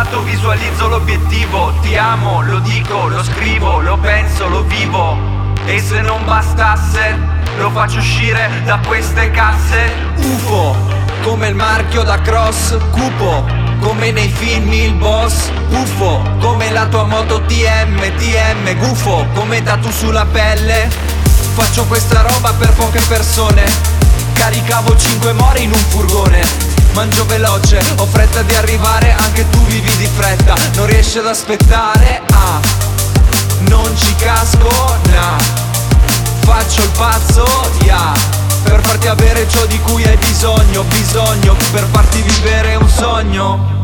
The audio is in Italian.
passato, visualizzo l'obiettivo. Ti amo, lo dico, lo scrivo, lo penso, lo vivo. E se non bastasse, lo faccio uscire da queste casse. UFO, come il marchio da cross. Cupo, come nei film il boss. Buffo, come la tua moto TM. Gufo, come tatu sulla pelle. Faccio questa roba per poche persone. Caricavo 5 more in un furgone. Mangio veloce, ho fretta di arrivare. Anche tu vivi di fretta, non riesci ad aspettare. Ah, non ci casco, nah. Faccio il pazzo, yeah, per farti avere ciò di cui hai bisogno. Per farti vivere un sogno.